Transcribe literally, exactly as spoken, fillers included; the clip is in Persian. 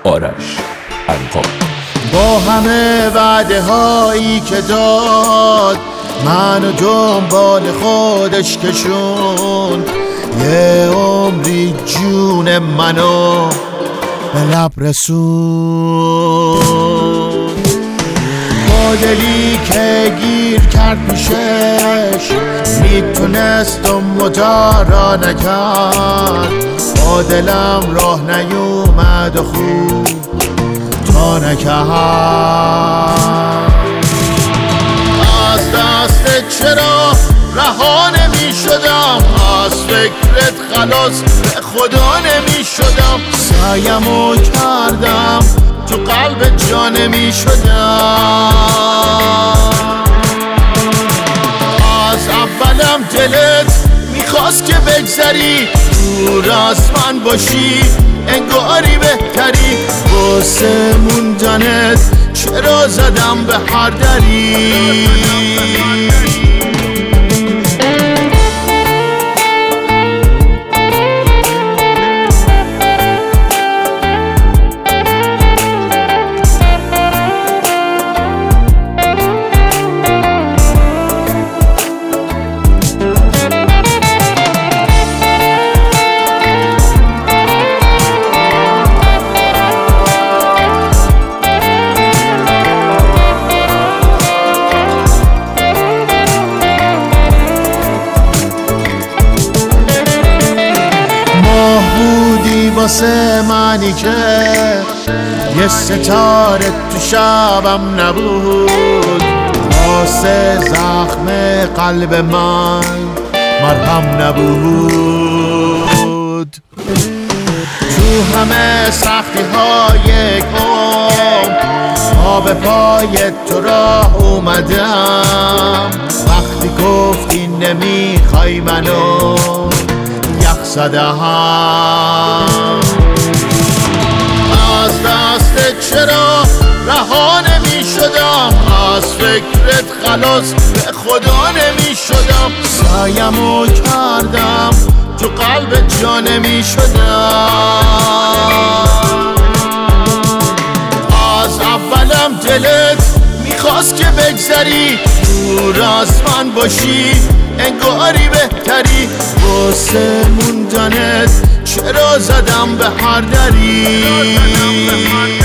آرش القاب. با همه وعده هایی که داد منو دنبال خودش کشون، یه عمری جون منو به لب رسون. با دلی که گیر کرد پیشش میتونست و مدارا نکرد، با دلم راه نیومد و خوب تا نکرد. از دست چرا رها نمی شدم، از فکرت خلاص به خدا نمی شدم. سعیمو کردم تو قلب جا نمی شدم. از اولم دلت میخواست که بگذری، دور از من باشی انگاری بهتری. واسه موندنت چرا زدم به هر دری. واسه منی که یه ستاره تو شبم نبود، واسه زخم قلب من مرهم نبود. تو همه سختی های کم پا به پای تو راه اومدم، وقتی گفتی نمیخوای منو یخ زدم. از دست چرا رها نمی شدم، از فکرت خلاص به خدا نمی شدم. سعیمو کردم تو قلب جا نمی شدم. از اولم دلت میخواست که بگذری، دور از من باشی انگاری بهتری. واسه موندنت چرا زدم به هر دری.